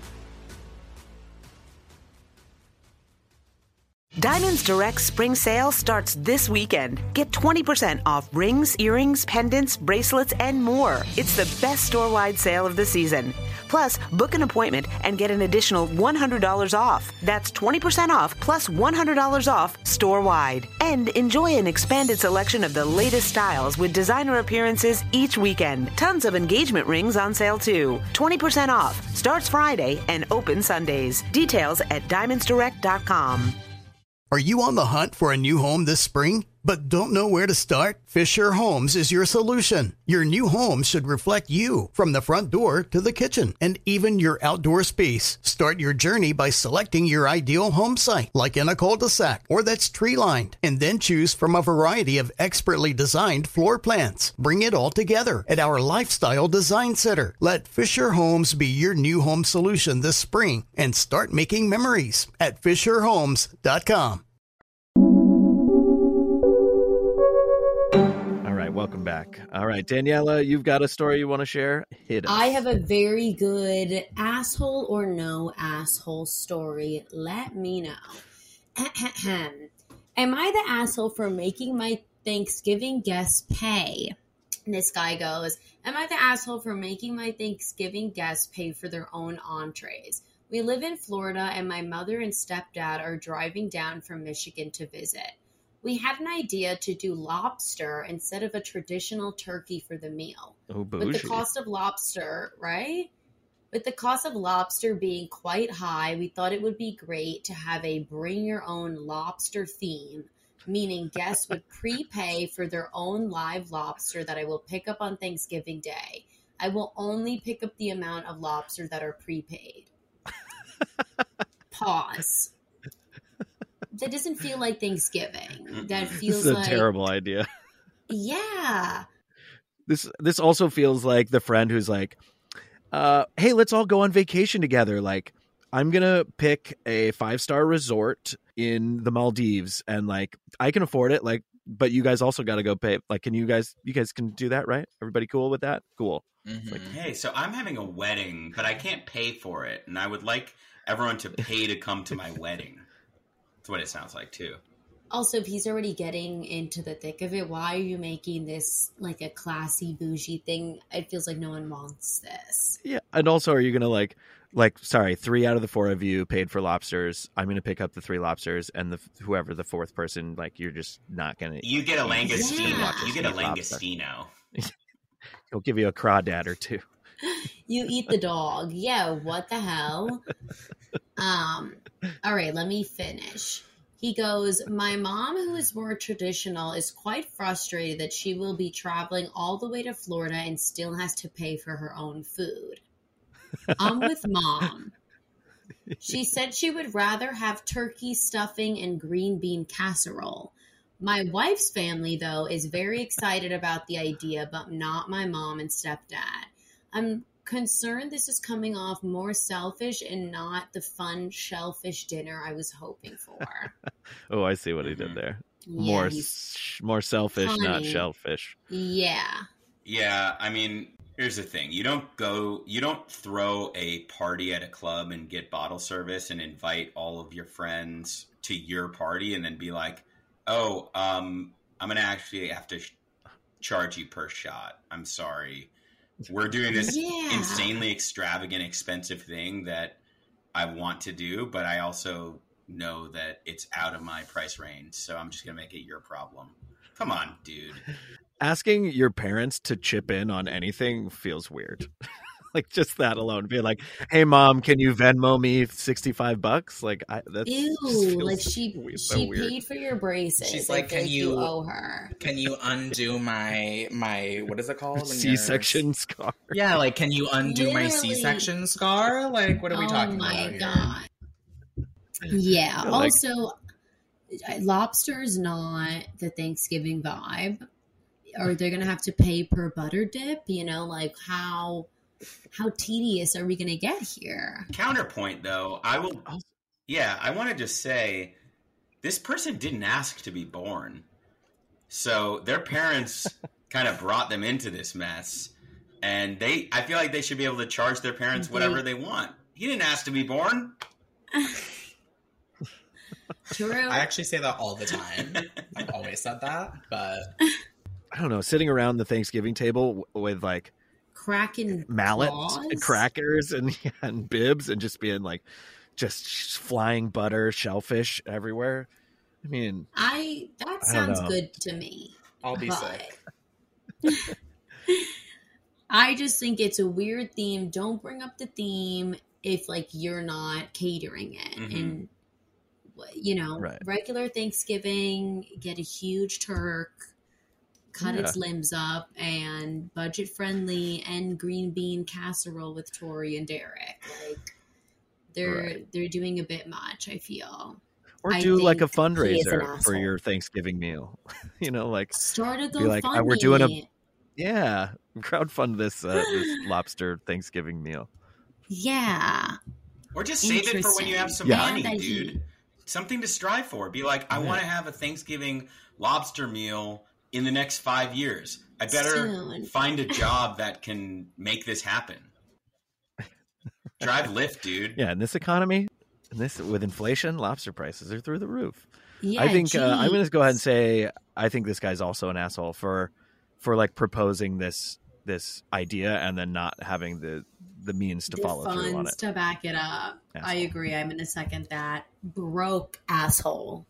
Diamonds Direct spring sale starts this weekend. Get 20% off rings, earrings, pendants, bracelets, and more. It's the best store-wide sale of the season. Plus, book an appointment and get an additional $100 off. That's 20% off plus $100 off store-wide. And enjoy an expanded selection of the latest styles with designer appearances each weekend. Tons of engagement rings on sale too. 20% off. Starts Friday and open Sundays. Details at diamondsdirect.com. Are you on the hunt for a new home this spring, but don't know where to start? Fisher Homes is your solution. Your new home should reflect you, from the front door to the kitchen, and even your outdoor space. Start your journey by selecting your ideal home site, like in a cul-de-sac or that's tree-lined, and then choose from a variety of expertly designed floor plans. Bring it all together at our Lifestyle Design Center. Let Fisher Homes be your new home solution this spring and start making memories at FisherHomes.com. Welcome back. All right, Daniela, you've got a story you want to share? Hit us. I have a very good asshole or no asshole story. Let me know. Am I the asshole for making my Thanksgiving guests pay? And this guy goes, am I the asshole for making my Thanksgiving guests pay for their own entrees? We live in Florida and my mother and stepdad are driving down from Michigan to visit. We had an idea to do lobster instead of a traditional turkey for the meal. Oh, bougie. With the cost of lobster, right? With the cost of lobster being quite high, we thought it would be great to have a bring your own lobster theme, meaning guests would prepay for their own live lobster that I will pick up on Thanksgiving Day. I will only pick up the amount of lobster that are prepaid. Pause. That doesn't feel like Thanksgiving. That feels like... This is a terrible idea. Yeah. This also feels like the friend who's like, hey, let's all go on vacation together. Like, I'm going to pick a 5-star resort in the Maldives and like, I can afford it. Like, but you guys also got to go pay. Like, can you guys can do that, right? Everybody cool with that? Cool. Mm-hmm. Like, hey, so I'm having a wedding, but I can't pay for it. And I would like everyone to pay to come to my wedding. That's what it sounds like, too. Also, if he's already getting into the thick of it, why are you making this like a classy, bougie thing? It feels like no one wants this. Yeah. And also, are you going to like, sorry, 3 out of the 4 of you paid for lobsters. I'm going to pick up the 3 lobsters and whoever the 4th person, like, you're just not going to. You get a langostino. Yeah. You get a langostino. He'll give you a crawdad or 2. You eat the dog. Yeah, what the hell? All right, let me finish. He goes, my mom, who is more traditional, is quite frustrated that she will be traveling all the way to Florida and still has to pay for her own food. I'm with mom. She said she would rather have turkey stuffing and green bean casserole. My wife's family, though, is very excited about the idea, but not my mom and stepdad. I'm concerned this is coming off more selfish and not the fun shellfish dinner I was hoping for. Oh, I see what he did there. Yeah, more selfish, funny. not shellfish. Yeah. Yeah, I mean, here's the thing. You don't throw a party at a club and get bottle service and invite all of your friends to your party and then be like, oh, I'm going to actually have to charge you per shot. I'm sorry. We're doing this insanely extravagant, expensive thing that I want to do, but I also know that it's out of my price range, so I'm just going to make it your problem. Come on, dude. Asking your parents to chip in on anything feels weird. Like just that alone, be like, "Hey, mom, can you Venmo me $65?" Like, that's ew. Like she weird. paid for your braces. She's like, can you owe her? Can you undo my what is it called? C-section scar. Yeah, like can you undo my C-section scar? Like, what are we talking about here? Oh my god. Yeah. Also, lobster is not the Thanksgiving vibe. Or they're gonna have to pay per butter dip. You know, like how tedious are we going to get here? Counterpoint, though, I want to just say this person didn't ask to be born. So their parents kind of brought them into this mess. And I feel like they should be able to charge their parents whatever they want. He didn't ask to be born. True. I actually say that all the time. I've always said that, but... I don't know, sitting around the Thanksgiving table with like cracking mallets claws? And crackers and bibs and just being like just flying butter, shellfish everywhere. I mean, that sounds good to me. I'll be sick. I just think it's a weird theme. Don't bring up the theme if like you're not catering it. Mm-hmm. And you know, regular Thanksgiving, get a huge turk, cut its limbs up, and budget friendly and green bean casserole with Tori and Derek. Like they're doing a bit much, I feel. Or do like a fundraiser for your Thanksgiving meal. You know, like start a GoFundMe. Like, we're doing crowdfund this lobster Thanksgiving meal. Yeah. Or just save it for when you have some money, dude. Something to strive for. Be like, I want to have a Thanksgiving lobster meal in the next 5 years. I better find a job that can make this happen. Drive Lyft, dude. Yeah, in this economy, with inflation, lobster prices are through the roof. Yeah, I think I'm going to go ahead and say I think this guy's also an asshole for like proposing this idea and then not having the means to follow through on it. To back it up. Asshole. I agree. I'm going to second that. Broke asshole.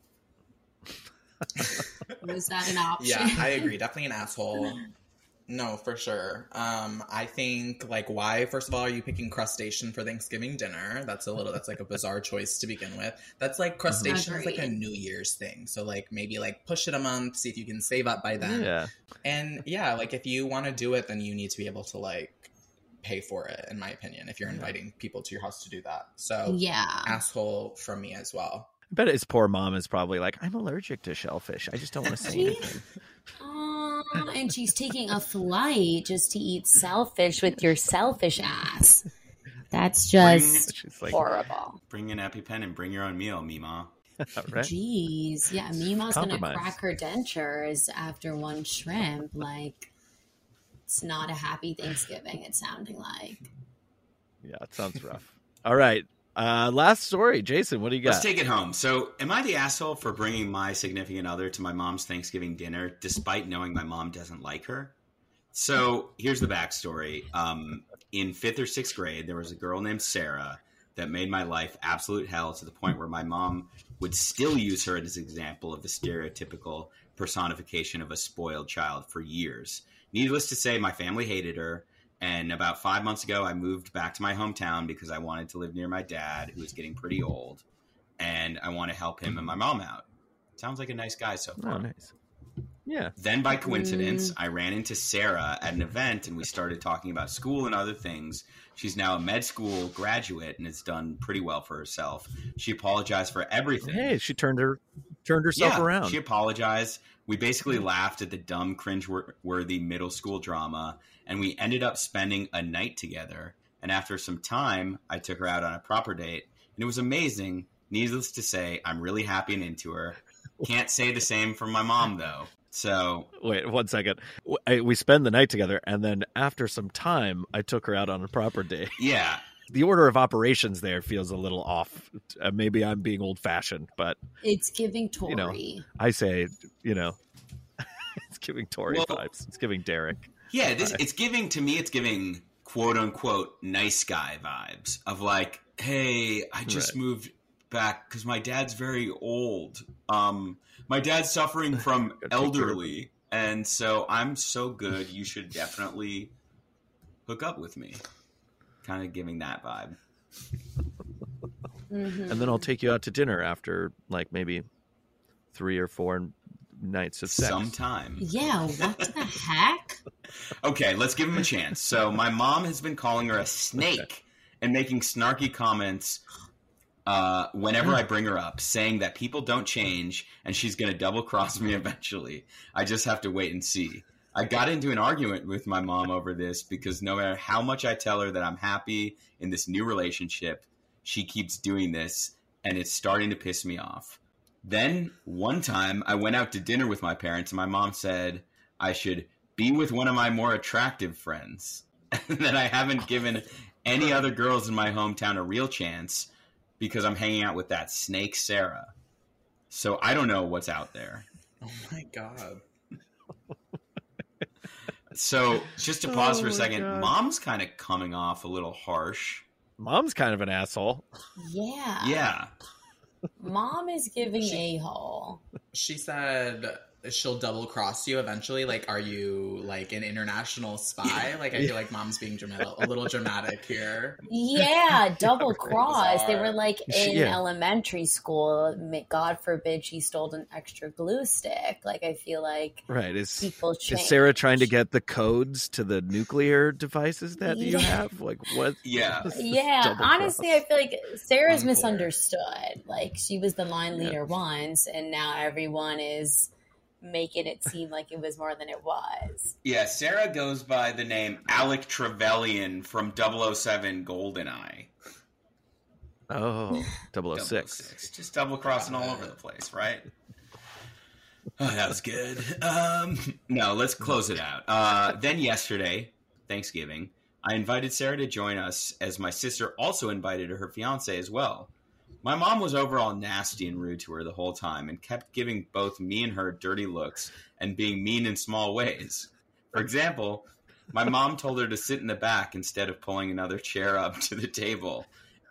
Was that an option? Yeah, I agree. Definitely an asshole. No, for sure. I think, like, why, first of all, are you picking crustacean for Thanksgiving dinner? That's like a bizarre choice to begin with. That's like crustacean is like a New Year's thing. So like maybe like push it a month, see if you can save up by then. Yeah. And yeah, like if you want to do it, then you need to be able to like pay for it, in my opinion, if you're inviting people to your house to do that. So asshole from me as well. I bet his poor mom is probably like, I'm allergic to shellfish. I just don't want to say anything. And she's taking a flight just to eat shellfish with your selfish ass. That's just horrible. Bring an EpiPen and bring your own meal, Mima. Right? Jeez. Yeah, Mima's going to crack her dentures after one shrimp. Like, it's not a happy Thanksgiving, it's sounding like. Yeah, it sounds rough. All right. Last story. Jason, what do you got? Let's take it home. So, am I the asshole for bringing my significant other to my mom's Thanksgiving dinner despite knowing my mom doesn't like her? So, here's the backstory. In 5th or 6th grade, there was a girl named Sarah that made my life absolute hell to the point where my mom would still use her as an example of the stereotypical personification of a spoiled child for years. Needless to say, my family hated her, And about 5 months ago, I moved back to my hometown because I wanted to live near my dad, who was getting pretty old. And I want to help him and my mom out. Sounds like a nice guy so far. Oh, nice. Yeah. Then by coincidence, I ran into Sarah at an event and we started talking about school and other things. She's now a med school graduate and has done pretty well for herself. She apologized for everything. Hey, she turned herself around. She apologized. We basically laughed at the dumb, cringe-worthy middle school drama, and we ended up spending a night together. And after some time, I took her out on a proper date, and it was amazing. Needless to say, I'm really happy and into her. Can't say the same for my mom, though. So wait 1 second. We spend the night together, and then after some time, I took her out on a proper date. Yeah. The order of operations there feels a little off. Maybe I'm being old-fashioned, but it's giving Tori. You know, I say, it's giving Tori vibes. It's giving Derek. Yeah, it's giving, to me, it's giving quote-unquote nice guy vibes of like, hey, I just moved back because my dad's very old. My dad's suffering from elderly, and so I'm so good, you should definitely hook up with me. Kind of giving that vibe. And then I'll take you out to dinner after like maybe 3 or 4 nights of sex. Sometime. Yeah, what the heck? Okay, let's give him a chance. So my mom has been calling her a snake and making snarky comments whenever I bring her up, saying that people don't change and she's going to double cross me eventually. I just have to wait and see. I got into an argument with my mom over this because no matter how much I tell her that I'm happy in this new relationship, she keeps doing this, and it's starting to piss me off. Then one time I went out to dinner with my parents, and my mom said I should be with one of my more attractive friends, and that I haven't given any other girls in my hometown a real chance because I'm hanging out with that snake Sarah. So I don't know what's out there. Oh my God. So, just to pause for a second, Mom's kind of coming off a little harsh. Mom's kind of an asshole. Yeah. Yeah. Mom is giving a-hole. She said she'll double cross you eventually. Like, are you like an international spy? Like, I feel like Mom's being a little dramatic here. Yeah, double cross. They were like in elementary school. God forbid she stole an extra glue stick. Like, I feel like people change. Is Sarah trying to get the codes to the nuclear devices that you have? Like, what? Yeah. Yeah. Honestly, I feel like Sarah's misunderstood. Like, she was the line leader once, and now everyone is making it seem like it was more than it was. Yeah, Sarah goes by the name Alec Trevelyan from 007 GoldenEye. Oh, 006. Just double crossing all over the place, right? Oh, that was good. No, let's close it out. Then yesterday, Thanksgiving, I invited Sarah to join us, as my sister also invited her fiance as well. My mom was overall nasty and rude to her the whole time and kept giving both me and her dirty looks and being mean in small ways. For example, my mom told her to sit in the back instead of pulling another chair up to the table.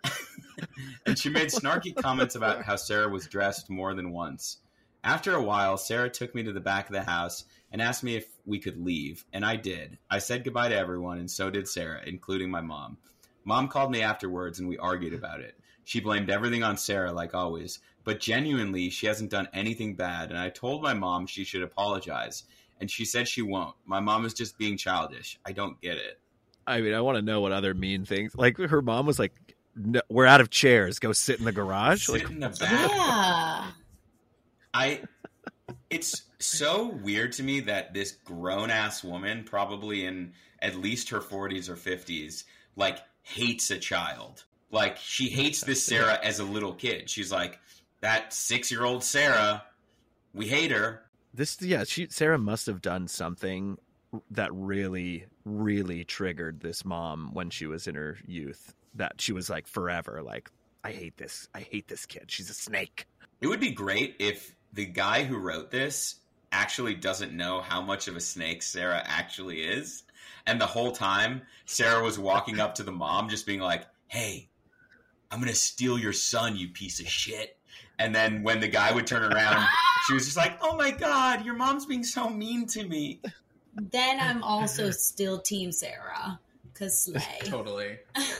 And she made snarky comments about how Sarah was dressed more than once. After a while, Sarah took me to the back of the house and asked me if we could leave, and I did. I said goodbye to everyone, and so did Sarah, including my mom. Mom called me afterwards, and we argued about it. She blamed everything on Sarah, like always, but genuinely, she hasn't done anything bad, and I told my mom she should apologize, and she said she won't. My mom is just being childish. I don't get it. I mean, I want to know what other mean things. Like, her mom was like, no, we're out of chairs. Go sit in the garage. Sit in the back. Yeah. It's so weird to me that this grown-ass woman, probably in at least her 40s or 50s, like, hates a child. Like, she hates this Sarah as a little kid. She's like, that 6-year-old Sarah, we hate her. Sarah must have done something that really, really triggered this mom when she was in her youth. That she was like, forever, like, I hate this kid. She's a snake. It would be great if the guy who wrote this actually doesn't know how much of a snake Sarah actually is. And the whole time, Sarah was walking up to the mom just being like, hey, I'm going to steal your son, you piece of shit. And then when the guy would turn around, she was just like, oh my God, your mom's being so mean to me. Then I'm also still Team Sarah. Cause slay. Totally.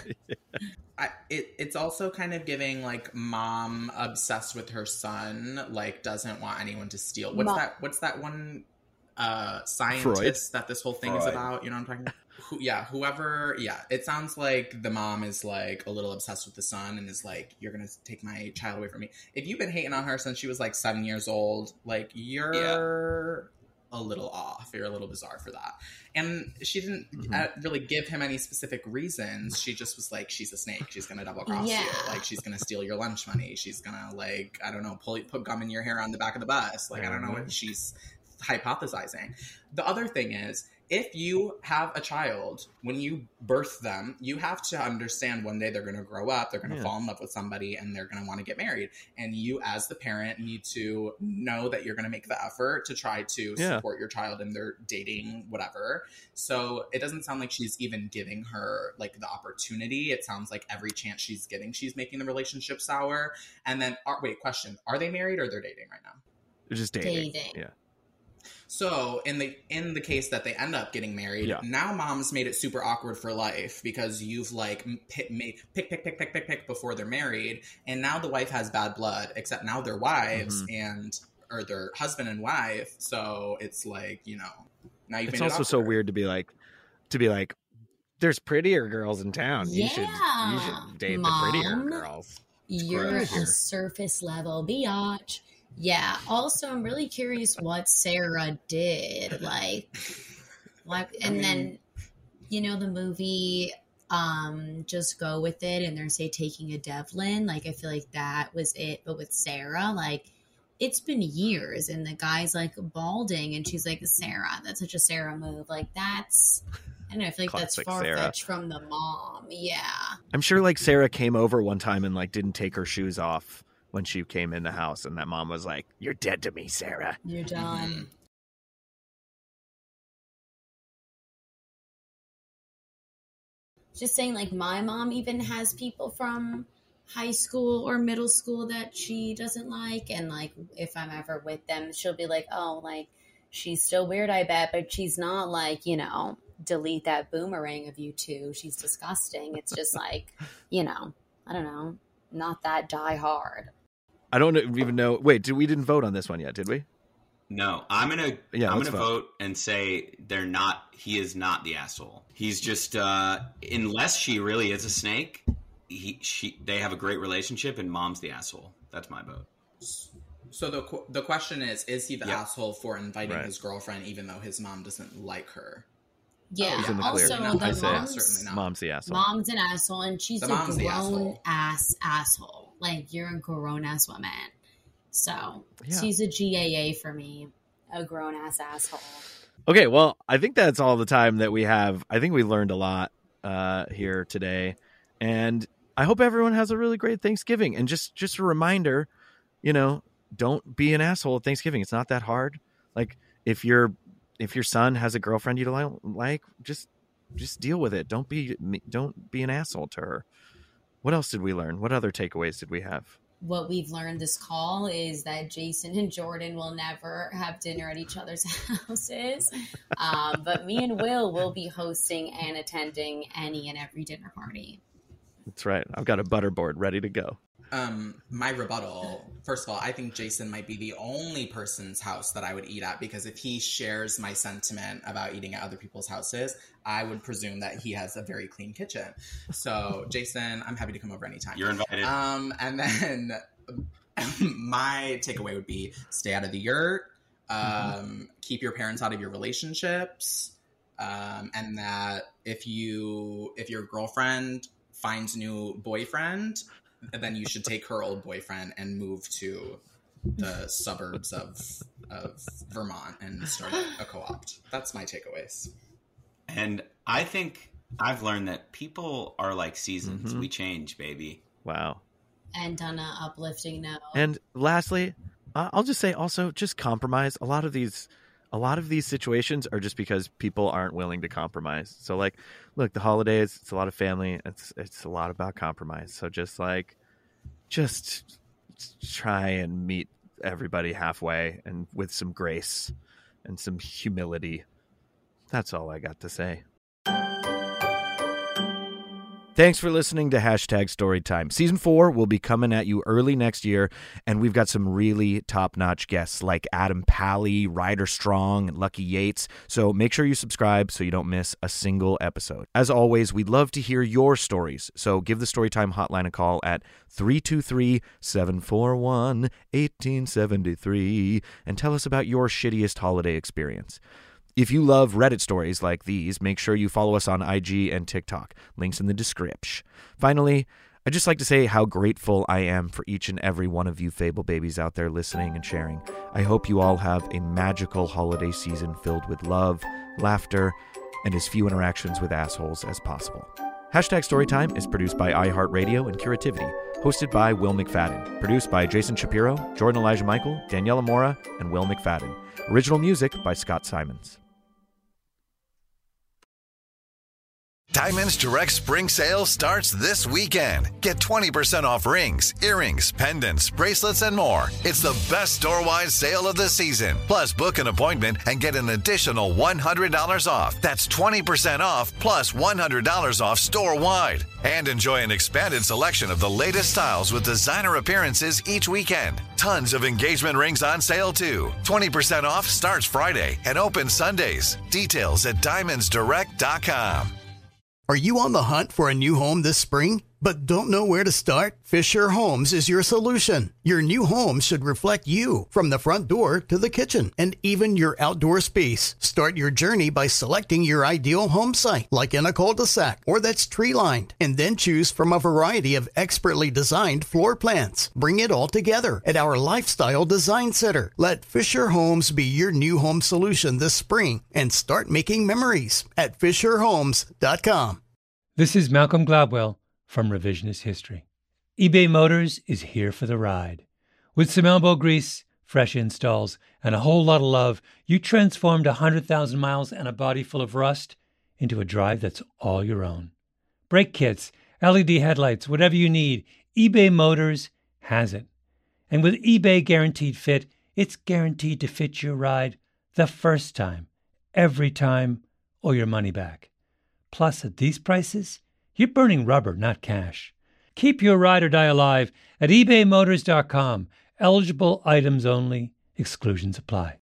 It's also kind of giving like mom obsessed with her son, like doesn't want anyone to steal. What's that one scientist Freud. That this whole thing Freud. Is about? You know what I'm talking about? Whoever. Yeah, it sounds like the mom is like a little obsessed with the son and is like, you're gonna take my child away from me. If you've been hating on her since she was like 7 years old, like you're a little off. You're a little bizarre for that. And she didn't really give him any specific reasons. She just was like, she's a snake. She's going to double cross you. Like, she's going to steal your lunch money. She's going to, like, I don't know, put gum in your hair on the back of the bus. Like, I don't know what she's hypothesizing. The other thing is, if you have a child, when you birth them, you have to understand one day they're going to grow up, they're going to fall in love with somebody, and they're going to want to get married. And you, as the parent, need to know that you're going to make the effort to try to support your child in their dating, whatever. So it doesn't sound like she's even giving her, like, the opportunity. It sounds like every chance she's getting, she's making the relationship sour. And then, wait, question. Are they married or they're dating right now? They're just dating. Yeah. So in the case that they end up getting married, now mom's made it super awkward for life because you've like pick before they're married, and now the wife has bad blood. Except now they're wives or they're husband and wife. So it's like, you know, now you've made it awkward. It's also so weird to be like, there's prettier girls in town. You should date Mom, the prettier girls. You're a surface level biatch. Yeah. Also, I'm really curious what Sarah did. Like, then, you know, the movie, Just Go With It, and they're taking a Devlin. Like, I feel like that was it. But with Sarah, like, it's been years, and the guy's like balding, and she's like, Sarah, that's such a Sarah move. Like, that's, I don't know, I feel like classic that's far-fetched from the mom. Yeah. I'm sure like Sarah came over one time and like didn't take her shoes off when she came in the house, and that mom was like, you're dead to me, Sarah. You're done. Just saying, like, my mom even has people from high school or middle school that she doesn't like, and like, if I'm ever with them, she'll be like, oh, like, she's still weird, I bet, but she's not like, you know, delete that boomerang of you two. She's disgusting. It's just like, you know, I don't know, not that die hard. I don't even know. Wait, we didn't vote on this one yet, did we? No, I'm gonna vote and say he is not the asshole. He's just unless she really is a snake, they have a great relationship and mom's the asshole. That's my vote. So the question is he the asshole for inviting his girlfriend even though his mom doesn't like her? Yeah. Also, mom's the asshole. Mom's an asshole, and she's a grown ass asshole. Like, you're a grown ass woman. So she's a GAA for me, a grown ass asshole. Okay, well, I think that's all the time that we have. I think we learned a lot here today, and I hope everyone has a really great Thanksgiving. And just a reminder, you know, don't be an asshole at Thanksgiving. It's not that hard. Like, if your son has a girlfriend you don't like, just deal with it. Don't be an asshole to her. What else did we learn? What other takeaways did we have? What we've learned this call is that Jason and Jordan will never have dinner at each other's houses. But me and Will be hosting and attending any and every dinner party. That's right. I've got a butterboard ready to go. My rebuttal, first of all, I think Jason might be the only person's house that I would eat at, because if he shares my sentiment about eating at other people's houses, I would presume that he has a very clean kitchen. So, Jason, I'm happy to come over anytime. You're invited. And then my takeaway would be stay out of the yurt, keep your parents out of your relationships, and that if your girlfriend finds a new boyfriend, then you should take her old boyfriend and move to the suburbs of Vermont and start a co-op. That's my takeaways. And I think I've learned that people are like seasons. We change, baby. Wow. And on an uplifting note. And lastly, I'll just say also just compromise. A lot of these situations are just because people aren't willing to compromise. So like, look, the holidays, it's a lot of family. It's a lot about compromise. So just try and meet everybody halfway and with some grace and some humility. That's all I got to say. Thanks for listening to Hashtag Storytime. Season 4 will be coming at you early next year, and we've got some really top-notch guests like Adam Pally, Ryder Strong, and Lucky Yates. So make sure you subscribe so you don't miss a single episode. As always, we'd love to hear your stories. So give the Storytime hotline a call at 323-741-1873 and tell us about your shittiest holiday experience. If you love Reddit stories like these, make sure you follow us on IG and TikTok. Links in the description. Finally, I'd just like to say how grateful I am for each and every one of you Fable babies out there listening and sharing. I hope you all have a magical holiday season filled with love, laughter, and as few interactions with assholes as possible. Hashtag Storytime is produced by iHeartRadio and Curativity, hosted by Will McFadden, produced by Jason Shapiro, Jordan Elijah Michael, Daniela Mora, and Will McFadden. Original music by Scott Simons. Diamonds Direct Spring Sale starts this weekend. Get 20% off rings, earrings, pendants, bracelets, and more. It's the best store-wide sale of the season. Plus, book an appointment and get an additional $100 off. That's 20% off plus $100 off store-wide. And enjoy an expanded selection of the latest styles with designer appearances each weekend. Tons of engagement rings on sale, too. 20% off starts Friday and opens Sundays. Details at diamondsdirect.com. Are you on the hunt for a new home this spring, but don't know where to start? Fisher Homes is your solution. Your new home should reflect you, from the front door to the kitchen, and even your outdoor space. Start your journey by selecting your ideal home site, like in a cul-de-sac or that's tree-lined, and then choose from a variety of expertly designed floor plans. Bring it all together at our Lifestyle Design Center. Let Fisher Homes be your new home solution this spring and start making memories at FisherHomes.com. This is Malcolm Gladwell from Revisionist History. eBay Motors is here for the ride. With some elbow grease, fresh installs, and a whole lot of love, you transformed 100,000 miles and a body full of rust into a drive that's all your own. Brake kits, LED headlights, whatever you need, eBay Motors has it. And with eBay Guaranteed Fit, it's guaranteed to fit your ride the first time, every time, or your money back. Plus, at these prices, you're burning rubber, not cash. Keep your ride or die alive at ebaymotors.com. Eligible items only. Exclusions apply.